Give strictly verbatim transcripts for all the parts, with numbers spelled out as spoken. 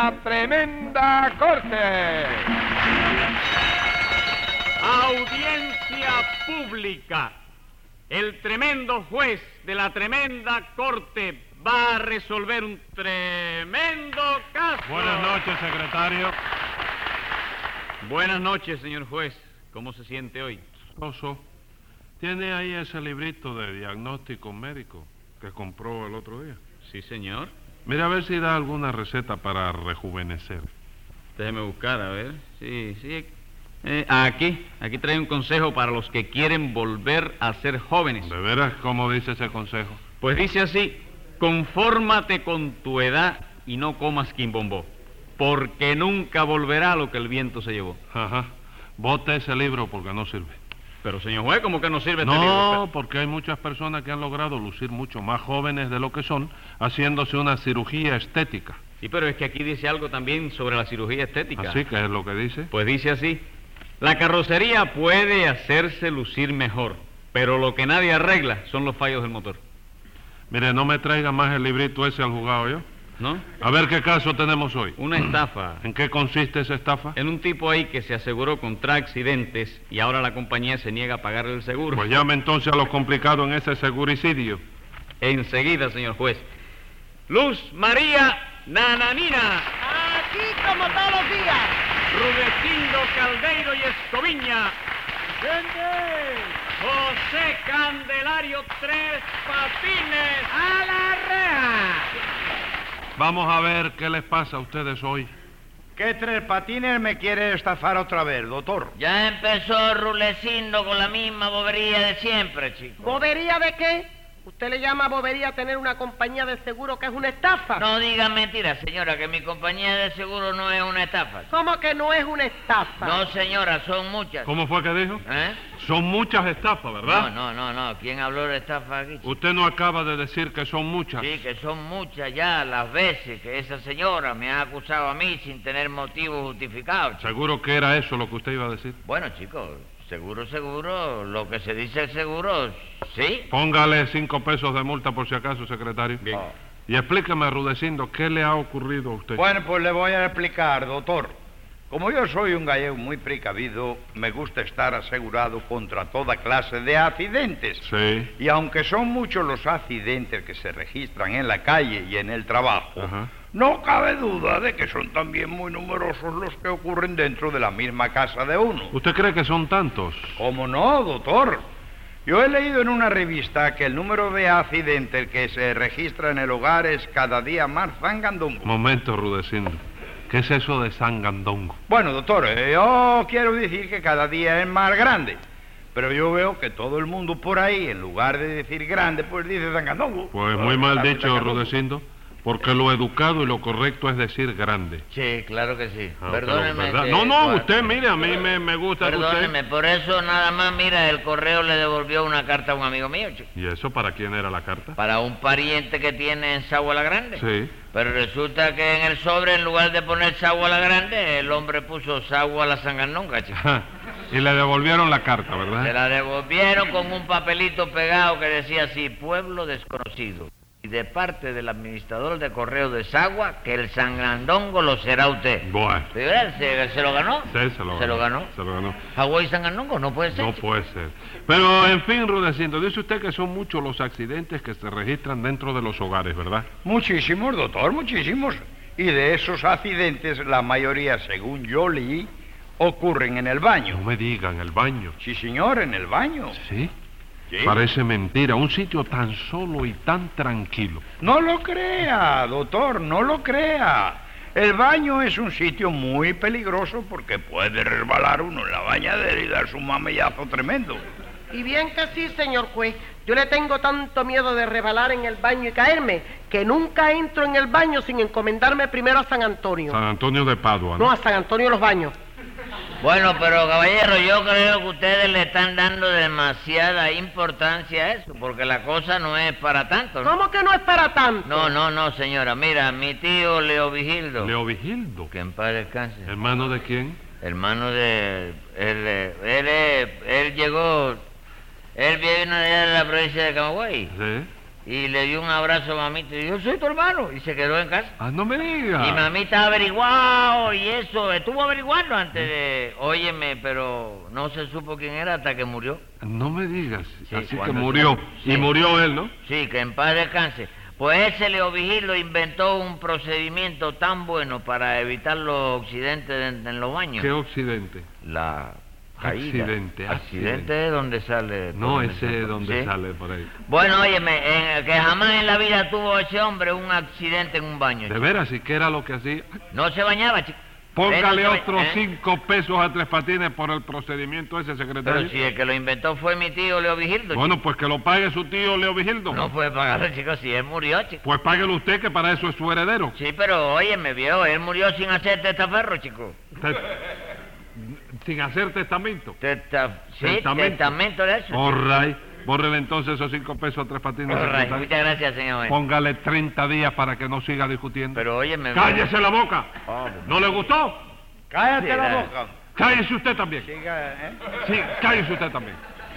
la tremenda corte. Audiencia pública. El tremendo juez de la tremenda corte va a resolver un tremendo caso. Buenas noches, secretario. Buenas noches, señor juez. ¿Cómo se siente hoy? Oso, ¿tiene ahí ese librito de diagnóstico médico que compró el otro día? Sí, señor. Mira a ver si da alguna receta para rejuvenecer. Déjeme buscar, a ver. Sí, sí. Eh, aquí, aquí trae un consejo para los que quieren volver a ser jóvenes. ¿De veras cómo dice ese consejo? Pues dice así: confórmate con tu edad y no comas quimbombó, porque nunca volverá lo que el viento se llevó. Ajá. Bote ese libro porque no sirve. Pero, señor juez, ¿cómo que no sirve este No, libro? porque hay muchas personas que han logrado lucir mucho más jóvenes de lo que son haciéndose una cirugía estética. Sí, pero es que aquí dice algo también sobre la cirugía estética. ¿Así que es lo que dice? Pues dice así: la carrocería puede hacerse lucir mejor, pero lo que nadie arregla son los fallos del motor. Mire, no me traiga más el librito ese al juzgado, ¿yo? ¿No? A ver qué caso tenemos hoy. Una estafa. ¿En qué consiste esa estafa? En un tipo ahí que se aseguró contra accidentes y ahora la compañía se niega a pagarle el seguro. Pues llame entonces a lo complicado en ese seguricidio. Enseguida, señor juez. Luz María Nananina. Aquí como todos los días. Rudecindo Caldeiro y Escoviña. ¡Gente! José Candelario Tres Patines. ¡A la reja! Vamos a ver qué les pasa a ustedes hoy. ¿Qué Tres Patines me quiere estafar otra vez, doctor? Ya empezó Rulecindo con la misma bobería de siempre, chico. ¿Bobería de qué? ¿Usted le llama bobería tener una compañía de seguro que es una estafa? No diga mentiras, señora, que mi compañía de seguro no es una estafa. ¿Cómo que no es una estafa? No, señora, son muchas. ¿Cómo fue que dijo? ¿Eh? Son muchas estafas, ¿verdad? No, no, no, no. ¿Quién habló de estafa aquí, chico? Usted no acaba de decir que son muchas. Sí, que son muchas ya las veces que esa señora me ha acusado a mí sin tener motivo justificado, chico. ¿Seguro que era eso lo que usted iba a decir? Bueno, chicos, seguro, seguro, lo que se dice seguro, sí. Póngale cinco pesos de multa por si acaso, secretario. Bien. Oh. Y explíqueme, Rudecindo, ¿qué le ha ocurrido a usted? Bueno, pues le voy a explicar, doctor. Como yo soy un gallego muy precavido, me gusta estar asegurado contra toda clase de accidentes. Sí. Y aunque son muchos los accidentes que se registran en la calle y en el trabajo, Ajá. no cabe duda de que son también muy numerosos los que ocurren dentro de la misma casa de uno. ¿Usted cree que son tantos? ¿Cómo no, doctor? Yo he leído en una revista que el número de accidentes que se registra en el hogar es cada día más zangandongo. Momento, Rudecindo. ¿Qué es eso de sangandongo? Bueno, doctor, eh, yo quiero decir que cada día es más grande. Pero yo veo que todo el mundo por ahí, en lugar de decir grande, pues dice zangandongo. Pues muy mal Claro, dicho, zangandongo. Rudecindo, porque lo educado y lo correcto es decir grande. Sí, claro que sí. Ah, Perdóneme. pero, ¿verdad? que- No, no, bueno, usted, mire, a mí me, me gusta que Perdóneme, usted... por eso nada más, mira, el correo le devolvió una carta a un amigo mío, chico. ¿Y eso para quién era la carta? Para un pariente que tiene en Sagua la Grande. Sí. Pero resulta que en el sobre, en lugar de poner Sagua la Grande, el hombre puso Sagua la Sangandonga, chico. Y le devolvieron la carta, Se ¿verdad? la devolvieron con un papelito pegado que decía así: pueblo desconocido. Y de parte del administrador de correo de Sagua, que el Sangandongo lo será usted. Bueno. ¿Sí, verdad? ¿Se, se lo ganó? Sí, se lo ganó. ¿Se lo ganó? Se lo ganó. Hawái Sangandongo, no puede ser. No puede ser. Pero, en fin, Rudecindo, dice usted que son muchos los accidentes que se registran dentro de los hogares, ¿verdad? Muchísimos, doctor, muchísimos. Y de esos accidentes, la mayoría, según yo leí, ocurren en el baño. No me digan, el baño. Sí, señor, en el baño. ¿Sí? Sí. Parece mentira, un sitio tan solo y tan tranquilo. No lo crea, doctor, no lo crea. El baño es un sitio muy peligroso porque puede resbalar uno en la bañadera y darse un mamellazo tremendo. Y bien que sí, señor juez. Yo le tengo tanto miedo de rebalar en el baño y caerme que nunca entro en el baño sin encomendarme primero a San Antonio. San Antonio de Padua, No, ¿no? a San Antonio de los Baños. Bueno, pero caballero, yo creo que ustedes le están dando demasiada importancia a eso, porque la cosa no es para tanto, ¿no? ¿Cómo que no es para tanto? No, no, no, señora. Mira, mi tío Leo Vigildo, Leo Vigildo. que en paz descanse, ¿Hermano de quién? hermano de... Él, eh, él, eh, él llegó... Él viene allá de la provincia de Camagüey. Sí. y le dio un abrazo a mamita y dijo, soy tu hermano, y se quedó en casa. Ah, no me diga. Y mamita averiguado y eso, estuvo averiguando antes de... Óyeme, pero no se supo quién era hasta que murió. No me digas. Sí, Así que cuando murió. se- Y sí. murió él, ¿no? Sí, que en paz descanse. Pues ese Leo Vigilo inventó un procedimiento tan bueno para evitar los accidentes en, en los baños. ¿Qué occidente? La caída. Accidente, accidente. Accidente es donde sale... No, todo ese eso, es donde ¿sí? sale por ahí. Bueno, óyeme, en- que jamás en la vida tuvo ese hombre un accidente en un baño. ¿De chico. veras? ¿Y qué era lo que hacía? No se bañaba, chico. Póngale Él no se ba- otros ¿eh? cinco pesos a Tres Patines por el procedimiento ese, secretario. Pero si el que lo inventó fue mi tío Leo Vigildo. Bueno, pues que lo pague su tío Leo Vigildo. chico. No puede pagarlo, chicos, si él murió, chico. Pues páguelo usted, que para eso es su heredero. Sí, pero óyeme, viejo, él murió sin hacer testaferro, chico. Te- Sin hacer testamento. Testa... Sí, Testamento. testamento de eso. All right. Bórrele entonces esos cinco pesos a Tres Patines. All right, secretario. muchas gracias, señor. Póngale treinta días para que no siga discutiendo. Pero óyeme... ¡Cállese la boca! Ah, ¿No le gustó? Cállate Sí, la la- boca. Cállese usted también. Siga, ¿eh? Sí, cállese usted también.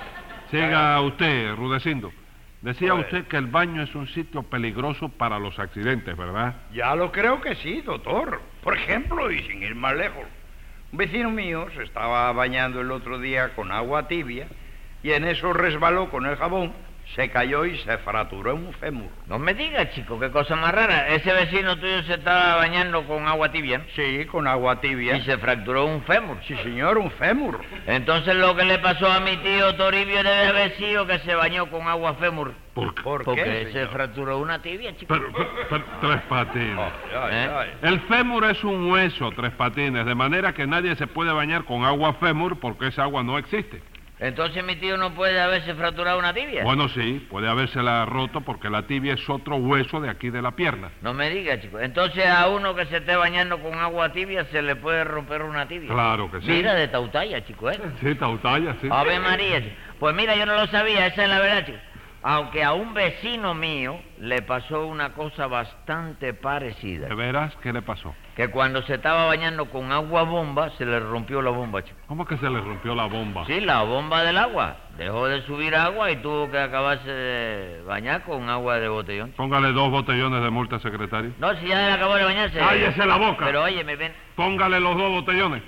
Siga usted, Rudecindo. Decía Pues- usted que el baño es un sitio peligroso para los accidentes, ¿verdad? Ya lo creo que sí, doctor. Por ejemplo, y sin ir más lejos, un vecino mío se estaba bañando el otro día con agua tibia y en eso resbaló con el jabón, se cayó y se fracturó un fémur. No me digas, chico, qué cosa más rara. Ese vecino tuyo se estaba bañando con agua tibia, ¿no? Sí, con agua tibia. Y se fracturó un fémur. Sí, señor, un fémur. Entonces lo que le pasó a mi tío Toribio debe haber sido que se bañó con agua fémur. ¿Por qué? ¿Por Porque qué, se señor? fracturó una tibia, chico. Pero, pero- pero- Tres Patines. Ay, ¿Eh? ay. El fémur es un hueso, Tres Patines, de manera que nadie se puede bañar con agua fémur porque esa agua no existe. Entonces mi tío no puede haberse fracturado una tibia. Bueno, sí, puede habérsela roto porque la tibia es otro hueso de aquí de la pierna. No me digas, chico. Entonces a uno que se esté bañando con agua tibia se le puede romper una tibia. Claro que sí. Mira, de tautalla, chico, ¿eh? Sí, tautalla, sí. Ave María, chico. Pues mira, yo no lo sabía, esa es la verdad, chico. Aunque a un vecino mío le pasó una cosa bastante parecida. ¿De veras qué le pasó? Que cuando se estaba bañando con agua bomba, se le rompió la bomba, chico. ¿Cómo que se le rompió la bomba? Sí, la bomba del agua. Dejó de subir agua y tuvo que acabarse de bañar con agua de botellón. Póngale dos botellones de multa, secretario. No, si ya acabó de bañarse. ¡Cállese la boca! Pero oye, me ven. Póngale los dos botellones.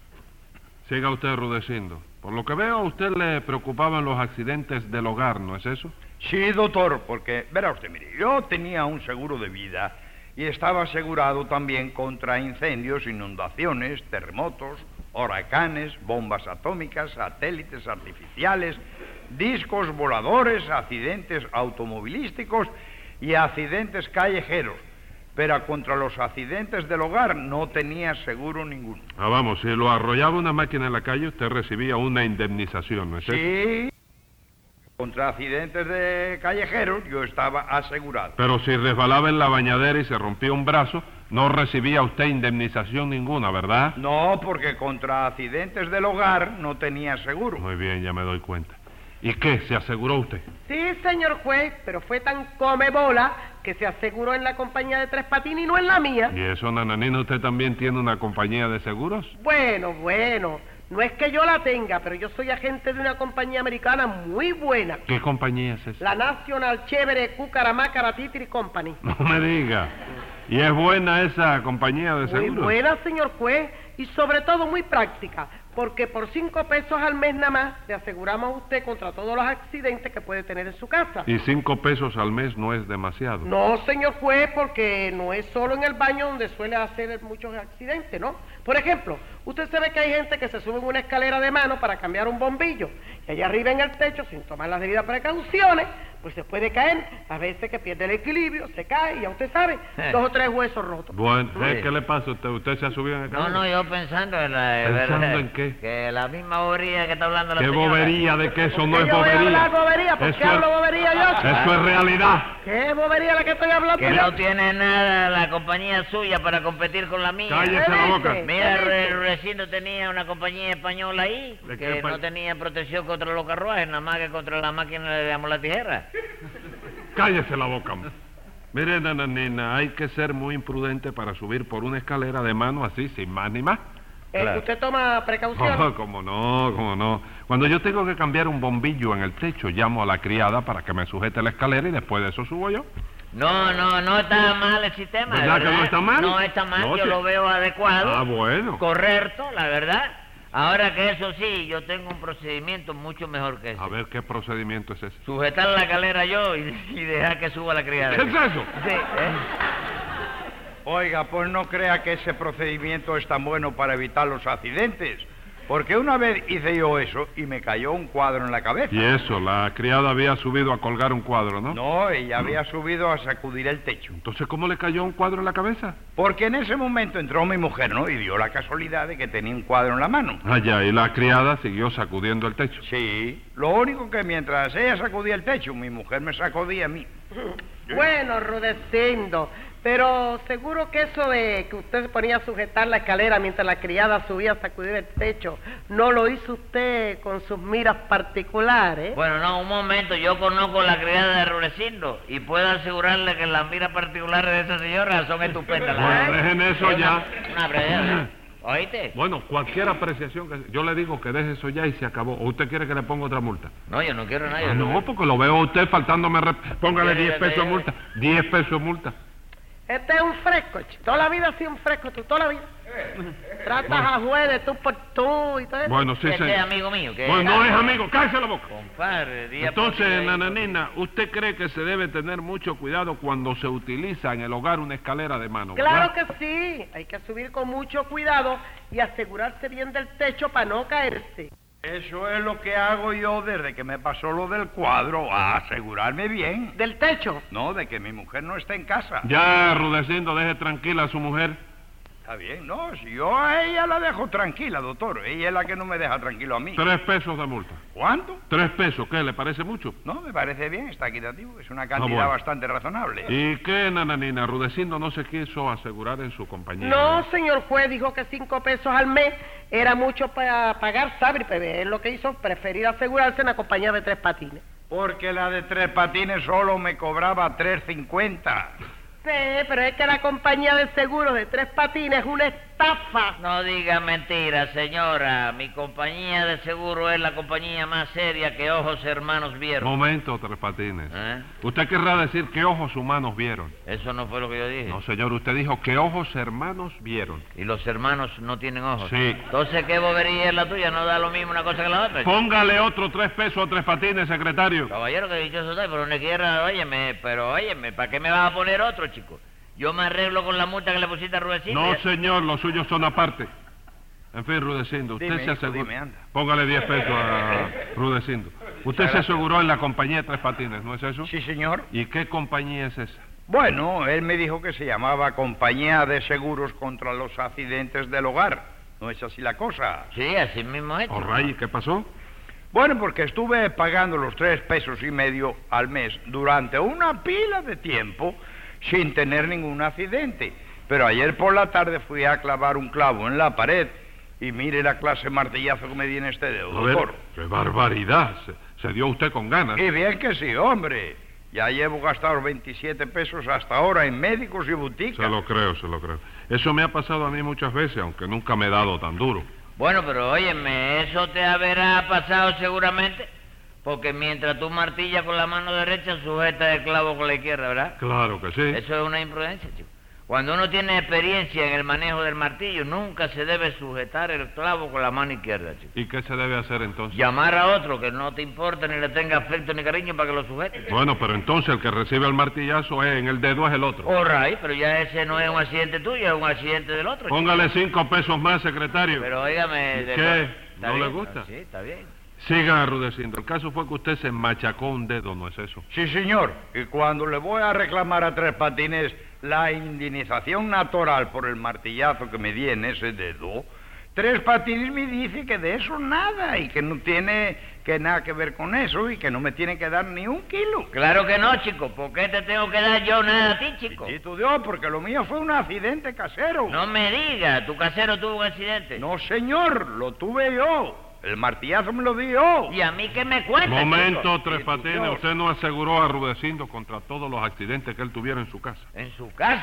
Siga usted rudeciendo. Por lo que veo, a usted le preocupaban los accidentes del hogar, ¿no es eso? Sí, doctor, porque, verá usted, mire, yo tenía un seguro de vida y estaba asegurado también contra incendios, inundaciones, terremotos, huracanes, bombas atómicas, satélites artificiales, discos voladores, accidentes automovilísticos y accidentes callejeros. Pero contra los accidentes del hogar no tenía seguro ninguno. Ah, vamos, si lo arrollaba una máquina en la calle, usted recibía una indemnización, ¿no es eso? Sí, contra accidentes de callejeros yo estaba asegurado. Pero si resbalaba en la bañadera y se rompía un brazo, no recibía usted indemnización ninguna, ¿verdad? No, porque contra accidentes del hogar no tenía seguro. Muy bien, ya me doy cuenta. ¿Y qué? ¿Se aseguró usted? Sí, señor juez, pero fue tan come bola que se aseguró en la compañía de Tres Patines y no en la mía. ¿Y eso, Nananina, usted también tiene una compañía de seguros? Bueno, bueno, no es que yo la tenga, pero yo soy agente de una compañía americana muy buena. ¿Qué compañía es esa? La National Chévere Cucaramácara Titri Company. No me diga. ¿Y es buena esa compañía de Muy seguros? buena, señor juez, y sobre todo muy práctica, porque por cinco pesos al mes nada más le aseguramos a usted contra todos los accidentes que puede tener en su casa. Y cinco pesos al mes no es demasiado. No, señor juez, porque no es solo en el baño donde suele hacer muchos accidentes, ¿no? Por ejemplo, usted sabe que hay gente que se sube en una escalera de mano para cambiar un bombillo y allá arriba en el techo, sin tomar las debidas precauciones, pues se puede caer, a veces que pierde el equilibrio, se cae y ya usted sabe, dos o tres huesos rotos. Bueno, ¿eh? Sí. ¿Qué le pasa a usted? ¿Usted se ha subido en el No, carro? no, yo pensando en la... ¿Pensando en qué? Que la misma bobería que está hablando la ¿Qué señora. bobería de que eso no ¿Qué es yo voy a bobería? hablar bobería? ¿Por Eso qué es- hablo bobería yo? Eso es realidad. ¿Qué bobería la que estoy hablando Que yo? no tiene nada la compañía suya para competir con la mía. Cállese la boca. Mira, ¿Qué dice? Recindo tenía una compañía española ahí ¿De qué que pa- no tenía protección contra los carruajes, nada más que contra la máquina de amo la tijera. Cállese la boca. Mire, Nananina, hay que ser muy imprudente para subir por una escalera de mano así, sin más ni más. Eh, Claro. ¿Usted toma precauciones? Oh, cómo no, cómo no. Cuando yo tengo que cambiar un bombillo en el techo, llamo a la criada para que me sujete la escalera y después de eso subo yo. No, no, no está mal el sistema. ¿Verdad que no está mal? No está mal, No, yo sí. lo veo adecuado. Ah, bueno. Correcto, la verdad. Ahora que eso sí, yo tengo un procedimiento mucho mejor que ese. A ver, ¿qué procedimiento es ese? Sujetar la escalera yo y, y dejar que suba la criada. ¿Qué es eso? Sí, ¿eh? Oiga, pues no crea que ese procedimiento es tan bueno para evitar los accidentes. Porque una vez hice yo eso y me cayó un cuadro en la cabeza. Y eso, la criada había subido a colgar un cuadro, ¿no? No, ella había subido a sacudir el techo. Entonces, ¿cómo le cayó un cuadro en la cabeza? Porque en ese momento entró mi mujer, ¿no? Y dio la casualidad de que tenía un cuadro en la mano. Allá, y la criada siguió sacudiendo el techo. Sí, lo único que mientras ella sacudía el techo, mi mujer me sacudía a mí. Bueno, Rudecindo, pero seguro que eso de que usted se ponía a sujetar la escalera mientras la criada subía a sacudir el techo, no lo hizo usted con sus miras particulares. Bueno, no, un momento, yo conozco la criada de Rudecindo y puedo asegurarle que las miras particulares de esa señora son estupendas. la Bueno, verdad. dejen eso Es ya. Una, una apreciación. ¿Oíste? Bueno, cualquier apreciación que... Yo le digo que deje eso ya y se acabó. ¿O usted quiere que le ponga otra multa? No, yo no quiero nada. Ah, no, porque lo veo a usted faltándome... rep- Póngale Sí, diez sí, pesos de sí. multa. diez pesos de multa. Este es un fresco, chico. Toda la vida ha sido un fresco, tú, toda la vida. Tratas a juez de tú por tú y todo eso. Bueno, sí, Este señor. es amigo mío. Que Bueno, no es amigo. ¡Cállese la boca! Compadre, día por Entonces, día. nananina, ¿usted cree que se debe tener mucho cuidado cuando se utiliza en el hogar una escalera de mano? Claro ¿verdad? que sí, hay que subir con mucho cuidado y asegurarse bien del techo para no caerse. Eso es lo que hago yo desde que me pasó lo del cuadro, a asegurarme bien. ¿Del techo? No, de que mi mujer no esté en casa. Ya, Rudecindo, deje tranquila a su mujer. Está bien, no, si yo a ella la dejo tranquila, doctor. Ella es la que no me deja tranquilo a mí. Tres pesos de multa. ¿Cuánto? Tres pesos, ¿qué? ¿Le parece mucho? No, me parece bien, está equitativo. Es una cantidad bueno. bastante razonable. ¿Y qué, nananina? Rudecindo no se quiso asegurar en su compañía. No, señor juez, dijo que cinco pesos al mes era mucho para pagar, ¿sabe? Es lo que hizo, preferir asegurarse en la compañía de Tres Patines. Porque la de tres patines solo me cobraba tres cincuenta. Sí, pero es que la compañía de seguros de Tres Patines es una estafa. No diga mentira, señora. Mi compañía de seguro es la compañía más seria que ojos hermanos vieron. Momento, Tres Patines. ¿Eh? ¿Usted querrá decir qué ojos humanos vieron? Eso no fue lo que yo dije. No, señor, usted dijo que ojos hermanos vieron. Y los hermanos no tienen ojos. Sí. Entonces, ¿qué bobería es la tuya? ¿No da lo mismo una cosa que la otra? Póngale otro tres pesos a Tres Patines, secretario. Caballero, que dichoso soy, pero no quiera, óyeme, pero óyeme, ¿para qué me vas a poner otro, chico? Yo me arreglo con la multa que le pusiste a Rudecindo. No, Ya- señor, los suyos son aparte. En fin, Rudecindo, usted Dime, se hijo, aseguró. dime, anda. Póngale diez pesos a Rudecindo. Usted se aseguró en la compañía de Tres Patines, ¿no es eso? Sí, señor. ¿Y qué compañía es esa? Bueno, él me dijo que se llamaba Compañía de Seguros contra los Accidentes del Hogar. ¿No es así la cosa? Sí, así mismo es. Oh, ray, ¿qué pasó? Bueno, porque estuve pagando los tres pesos y medio al mes durante una pila de tiempo sin tener ningún accidente. Pero ayer por la tarde fui a clavar un clavo en la pared y mire la clase de martillazo que me di en este dedo, A ver, doctor. qué barbaridad. Se, se dio usted con ganas. Y bien que sí, hombre. Ya llevo gastados veintisiete pesos hasta ahora en médicos y boutiques. Se lo creo, se lo creo. Eso me ha pasado a mí muchas veces, aunque nunca me he dado tan duro. Bueno, pero óyeme, eso te habrá pasado seguramente, porque mientras tú martillas con la mano derecha, sujetas el clavo con la izquierda, ¿verdad? Claro que sí. Eso es una imprudencia, chico. Cuando uno tiene experiencia en el manejo del martillo, nunca se debe sujetar el clavo con la mano izquierda, chico. ¿Y qué se debe hacer entonces? Llamar a otro que no te importa ni le tenga afecto ni cariño para que lo sujete. Bueno, pero entonces el que recibe el martillazo es, en el dedo es el otro. All right, pero ya ese no es un accidente tuyo, es un accidente del otro, chico. Póngale cinco pesos más, secretario. Pero óigame... de- ¿Qué? ¿Está ¿No le bien? gusta? Sí, está bien. Siga arrudeciendo. El caso fue que usted se machacó un dedo, ¿no es eso? Sí, señor. Y cuando le voy a reclamar a Tres Patines la indemnización natural por el martillazo que me di en ese dedo, Tres Patines me dice que de eso nada y que no tiene que nada que ver con eso y que no me tiene que dar ni un kilo. Claro que no, chico. ¿Por qué te tengo que dar yo nada a ti, chico? Bendito Dios, porque lo mío fue un accidente casero. No me digas, tu casero tuvo un accidente. No, señor, lo tuve yo. El martillazo me lo di yo. ¿Y a mí qué me cuentas, Momento, chico? Tres Sí, Patines. señor. Usted no aseguró a Rudecindo contra todos los accidentes que él tuviera en su casa. En su casa.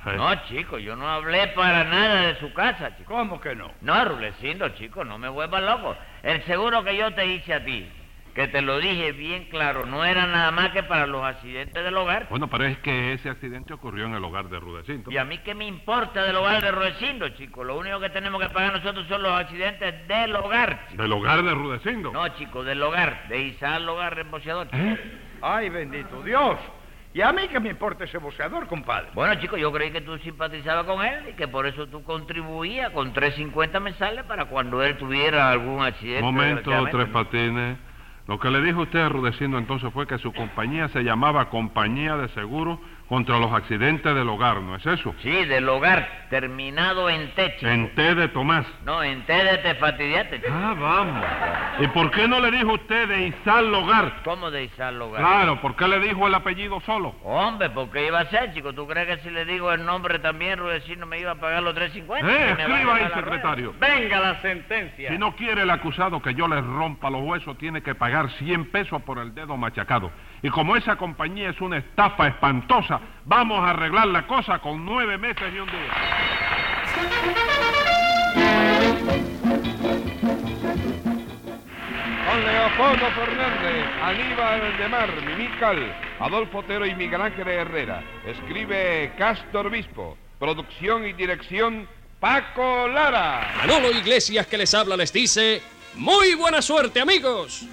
Sí. No, chico, yo no hablé para nada de su casa, chico. ¿Cómo que no? No, Rulecindo, chico, no me vuelvas loco. El seguro que yo te hice a ti, que te lo dije bien claro, no era nada más que para los accidentes del hogar. Bueno, pero es que ese accidente ocurrió en el hogar de Rudecindo. ¿Y a mí qué me importa del hogar de Rudecindo, chico? Lo único que tenemos que pagar nosotros son los accidentes del hogar, chico. ¿Del hogar de Rudecindo? No, chico, del hogar, de Isaac Hogar Remboceador, chico. ¿Eh? Ay, bendito Dios. ¿Y a mí qué me importa ese boceador, compadre? Bueno, chico, yo creí que tú simpatizabas con él y que por eso tú contribuías con tres cincuenta mensuales para cuando él tuviera algún accidente. Momento, desgraciadamente, Tres ¿no? Patines. Lo que le dijo usted a Rudecindo entonces fue que su compañía se llamaba Compañía de Seguro contra los Accidentes del Hogar, ¿no es eso? Sí, del hogar, terminado en T, chico. En T de Tomás. No, en T de te fastidiaste, chico. Ah, vamos. ¿Y por qué no le dijo usted de Isal Hogar? ¿Cómo de Isaac Hogar? Claro, ¿por qué le dijo el apellido solo? Hombre, ¿por qué iba a ser, chico? ¿Tú crees que si le digo el nombre también, Rudecindo me iba a pagar los tres cincuenta? Eh, Que me va a escriba ahí, ganar la secretario. Venga la sentencia. Si no quiere el acusado que yo le rompa los huesos, tiene que pagar cien pesos por el dedo machacado. Y como esa compañía es una estafa espantosa, vamos a arreglar la cosa con nueve meses y un día. Con Leopoldo Fernández, Aníbal de Mar, Mimical, Adolfo Otero y Miguel Ángel Herrera. Escribe Castor Bispo. Producción y dirección Paco Lara. Manolo Iglesias, que les habla, les dice: ¡muy buena suerte, amigos!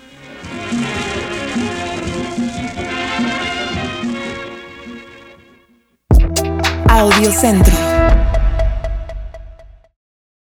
Audiocentro.